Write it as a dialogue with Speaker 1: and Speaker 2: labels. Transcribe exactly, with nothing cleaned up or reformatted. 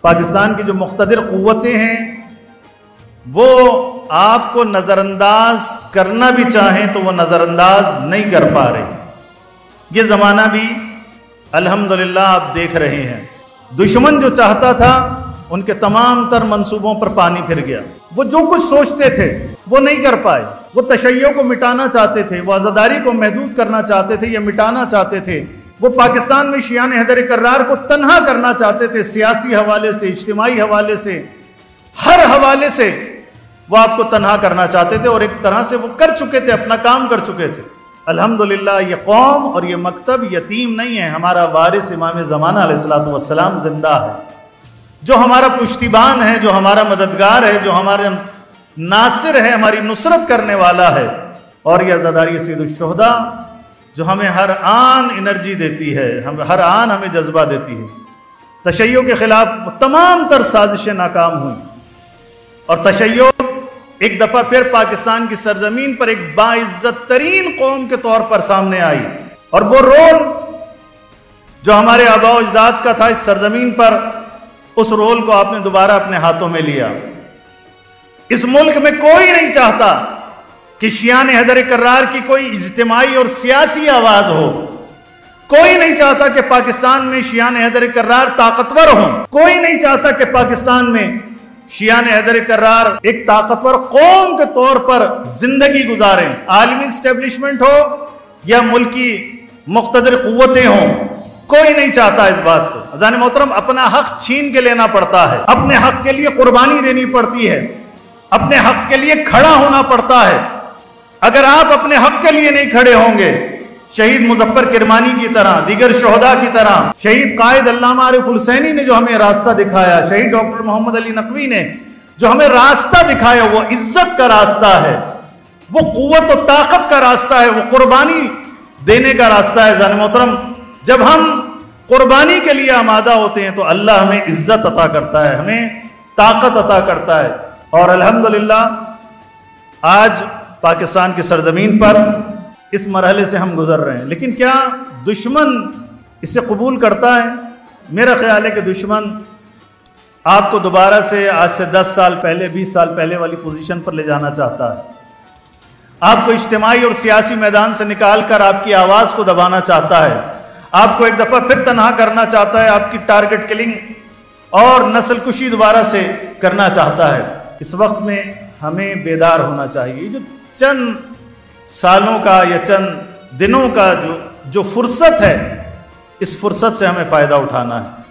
Speaker 1: پاکستان کی جو مقتدر قوتیں ہیں وہ آپ کو نظر انداز کرنا بھی چاہیں تو وہ نظر انداز نہیں کر پا رہے۔ یہ زمانہ بھی الحمدللہ آپ دیکھ رہے ہیں، دشمن جو چاہتا تھا ان کے تمام تر منصوبوں پر پانی پھر گیا۔ وہ جو کچھ سوچتے تھے وہ نہیں کر پائے۔ وہ تشیع کو مٹانا چاہتے تھے، وہ عزاداری کو محدود کرنا چاہتے تھے یا مٹانا چاہتے تھے، وہ پاکستان میں شیعان حیدر کرار کو تنہا کرنا چاہتے تھے، سیاسی حوالے سے، اجتماعی حوالے سے، ہر حوالے سے وہ آپ کو تنہا کرنا چاہتے تھے، اور ایک طرح سے وہ کر چکے تھے، اپنا کام کر چکے تھے۔ الحمدللہ یہ قوم اور یہ مکتب یتیم نہیں ہے، ہمارا وارث امام زمانہ علیہ الصلوۃ والسلام زندہ ہے، جو ہمارا پشتیبان ہے، جو ہمارا مددگار ہے، جو ہمارا ناصر ہے، ہماری نصرت کرنے والا ہے، اور یہ عزاداری سید الشہداء جو ہمیں ہر آن انرجی دیتی ہے، ہم ہر آن ہمیں جذبہ دیتی ہے۔ تشیع کے خلاف تمام تر سازشیں ناکام ہوئیں، اور تشیع ایک دفعہ پھر پاکستان کی سرزمین پر ایک باعزت ترین قوم کے طور پر سامنے آئی، اور وہ رول جو ہمارے آباء و اجداد کا تھا اس سرزمین پر، اس رول کو آپ نے دوبارہ اپنے ہاتھوں میں لیا۔ اس ملک میں کوئی نہیں چاہتا کہ شیعان حیدر کرار کی کوئی اجتماعی اور سیاسی آواز ہو، کوئی نہیں چاہتا کہ پاکستان میں شیعان حیدر کرار طاقتور ہوں، کوئی نہیں چاہتا کہ پاکستان میں شیعان حیدر کرار ایک طاقتور قوم کے طور پر زندگی گزاریں، عالمی اسٹیبلشمنٹ ہو یا ملکی مقتدر قوتیں ہوں، کوئی نہیں چاہتا اس بات کو۔ عزیزان محترم، اپنا حق چھین کے لینا پڑتا ہے، اپنے حق کے لیے قربانی دینی پڑتی ہے، اپنے حق کے لیے کھڑا ہونا پڑتا ہے۔ اگر آپ اپنے حق کے لیے نہیں کھڑے ہوں گے، شہید مظفر کرمانی کی طرح، دیگر شہداء کی طرح، شہید قائد علامہ عارف الحسینی نے جو ہمیں راستہ دکھایا، شہید ڈاکٹر محمد علی نقوی نے جو ہمیں راستہ دکھایا، وہ عزت کا راستہ ہے، وہ قوت و طاقت کا راستہ ہے، وہ قربانی دینے کا راستہ ہے۔ عزیزان محترم، جب ہم قربانی کے لیے آمادہ ہوتے ہیں تو اللہ ہمیں عزت عطا کرتا ہے، ہمیں طاقت عطا کرتا ہے، اور الحمدللہ آج پاکستان کی سرزمین پر اس مرحلے سے ہم گزر رہے ہیں۔ لیکن کیا دشمن اسے قبول کرتا ہے؟ میرا خیال ہے کہ دشمن آپ کو دوبارہ سے آج سے دس سال پہلے، بیس سال پہلے والی پوزیشن پر لے جانا چاہتا ہے، آپ کو اجتماعی اور سیاسی میدان سے نکال کر آپ کی آواز کو دبانا چاہتا ہے، آپ کو ایک دفعہ پھر تنہا کرنا چاہتا ہے، آپ کی ٹارگٹ کلنگ اور نسل کشی دوبارہ سے کرنا چاہتا ہے۔ اس وقت میں ہمیں بیدار ہونا چاہیے۔ جو چند سالوں کا یا چند دنوں کا جو جو فرصت ہے، اس فرصت سے ہمیں فائدہ اٹھانا ہے۔